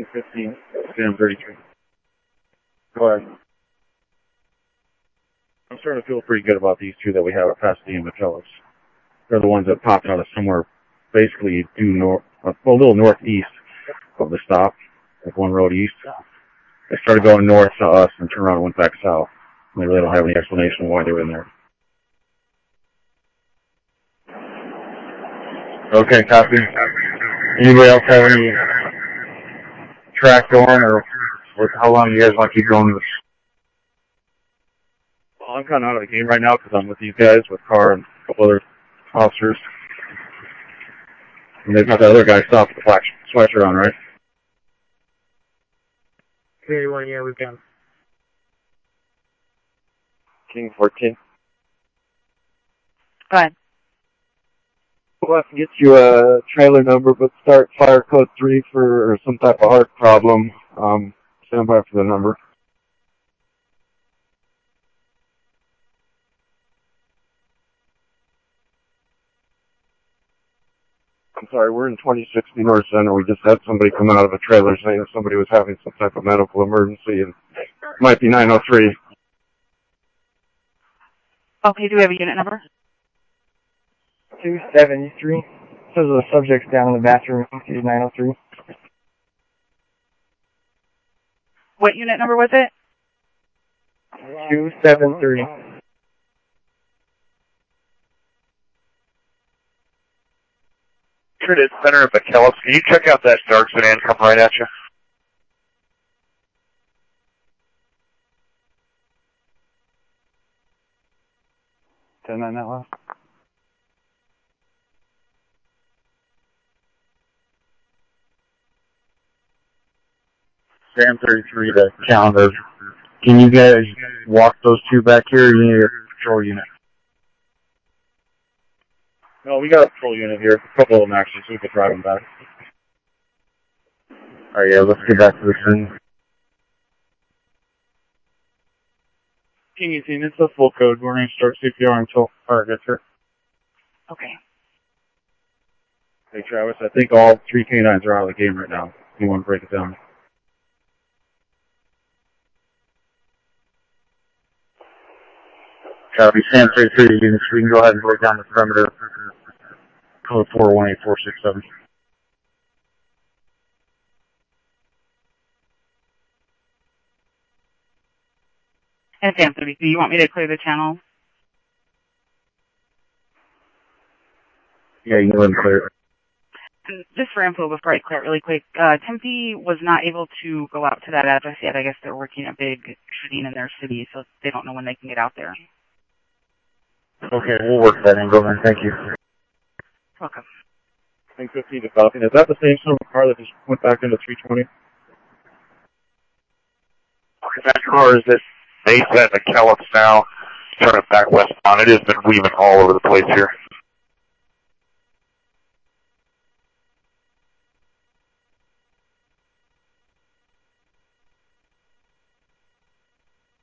15, Sam 33. Go ahead. I'm starting to feel pretty good about these two that we have at Pasadena and Metellus. They're the ones that popped out of somewhere basically due a little northeast of the stop, like one road east. They started going north to us and turned around and went back south. And they really don't have any explanation why they were in there. Okay, copy. Anybody else have any track going, or how long do you guys want to keep going with this? Well, I'm kind of out of the game right now because I'm with these guys, with Carr and a couple other officers. And they've got that other guy stopped with the black sweatshirt on, right? Community 1, yeah, we've got him. King 14. Go ahead. We'll have to get you a trailer number, but start fire code 3 for some type of arc problem. Stand by for the number. I'm sorry, we're in 2060 North Center. We just had somebody come out of a trailer saying somebody was having some type of medical emergency, and it might be 903. Okay, do we have a unit number? 273. So the subject's down in the bathroom. He's 903. What unit number was it? 273. Trinidad Center at McKellis. Can you check out that dark sedan come right at you? Turn on that last. Sam 33 to calendar. Can you guys walk those two back here, or you need a patrol unit? No, we got a patrol unit here. A couple of them actually, so we could drive them back. Alright, yeah, let's get back to the scene. King 18, it's a full code. We're going to start CPR until fire gets here. Okay. Hey, Travis, I think all 3 canines are out of the game right now. You want to break it down? Copy, Sam 33 units. We can go ahead and break down the perimeter. Code 418-467. And Sam 33, you want me to clear the channel? Yeah, you can go ahead and clear it. And just for info, before I clear it really quick, Tempe was not able to go out to that address yet. I guess they're working a big shooting in their city, so they don't know when they can get out there. Okay, we'll work that angle then. Thank you. Welcome. King 15 to Falcon. Is that the same sort of car that just went back into 320? Okay, that car is at base at McKellis now. Turning back westbound. It has been weaving all over the place here.